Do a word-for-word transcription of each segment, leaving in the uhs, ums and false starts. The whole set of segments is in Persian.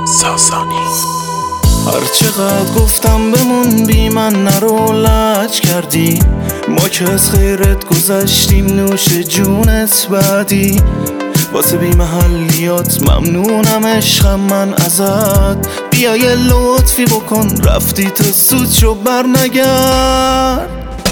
ساسانی. هر چقدر گفتم بمون بی من نرو لج کردی، ما که از خیرت گذشتیم نوش جونت بعدی. واسه بی محلیات ممنونم عشقم من ازت، بیا یه لطفی بکن رفتی تو سود شو بر نگرد.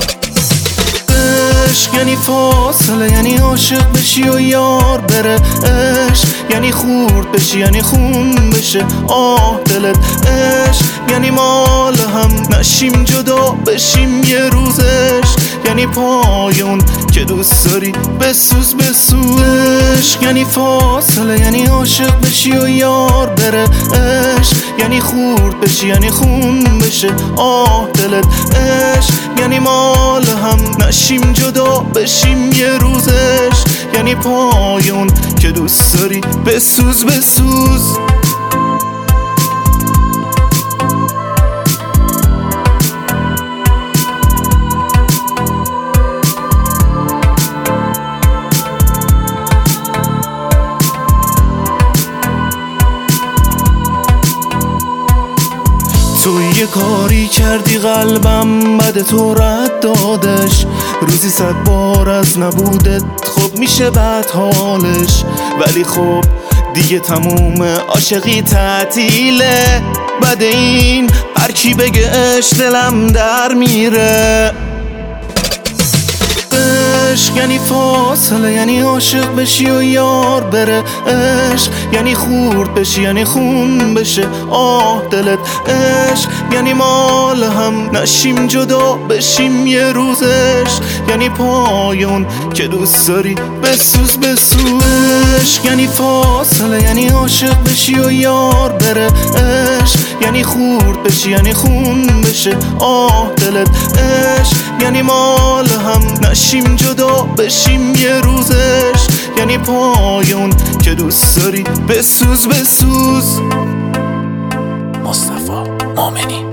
عشق یعنی فاصله، یعنی عاشق بشی و یار بره. عشق یعنی خورد بشی، یعنی خون بشه آه دلت. عشق یعنی مال هم نشیم جدا بشیم یه روزش، یعنی پایون که دوست داری بسوز بسوز. عشق یعنی فاصله، یعنی عاشق بشی و یار بره. عشق یعنی خورد بشی، یعنی خون بشه آه دلت. عشق یعنی مال هم نشیم جدا بشیم یه روزش، یعنی پایون که دوست داری بسوز بسوز. تو یه کاری کردی قلبم بد تو رد دادش، روزی صد بار از نبودت خب میشه بد حالش. ولی خب دیگه تموم عاشقی تعطیله، بعد این هر کی بگه اش دلم در میره. عشق یعنی فاصله، یعنی عاشق بشی و یار بره. عشق یعنی خورد بشی، یعنی خون بشه آه دلت. عشق یعنی مال هم نشیم جدا بشیم یه روزش، یعنی پایون که دوست داری بسوز بسوز. عشق یعنی فاصله، یعنی عاشق بشی و یار بره. عشق یعنی خورد بشی، یعنی خون بشه آه دلت. عشق یعنی مال هم نشیم جدا بشیم یه روزش، یعنی پایون که دوست داری بسوز بسوز. مصطفی مومنی.